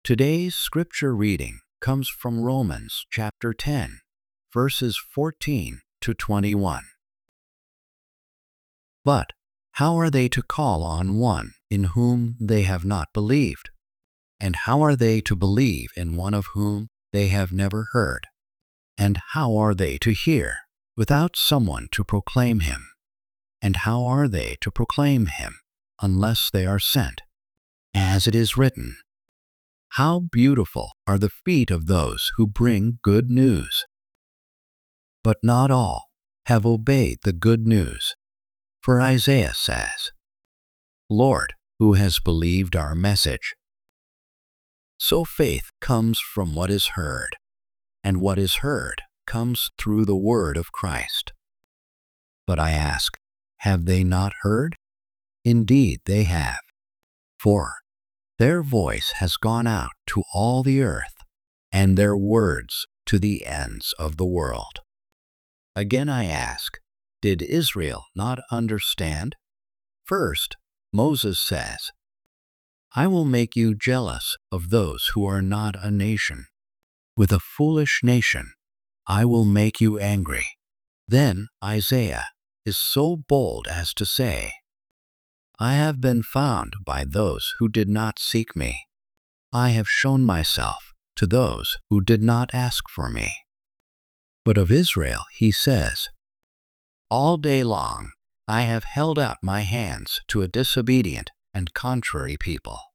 Today's scripture reading comes from Romans chapter 10, verses 14 to 21. But how are they to call on one in whom they have not believed? And how are they to believe in one of whom they have never heard? And how are they to hear without someone to proclaim him? And how are they to proclaim him unless they are sent? As it is written, "How beautiful are the feet of those who bring good news!" But not all have obeyed the good news. For Isaiah says, "Lord, who has believed our message?" So faith comes from what is heard, and what is heard comes through the word of Christ. But I ask, have they not heard? Indeed they have. For their voice has gone out to all the earth, and their words to the ends of the world. Again I ask, did Israel not understand? First, Moses says, "I will make you jealous of those who are not a nation. With a foolish nation, I will make you angry." Then Isaiah is so bold as to say, "I have been found by those who did not seek me. I have shown myself to those who did not ask for me." But of Israel he says, "All day long I have held out my hands to a disobedient and contrary people.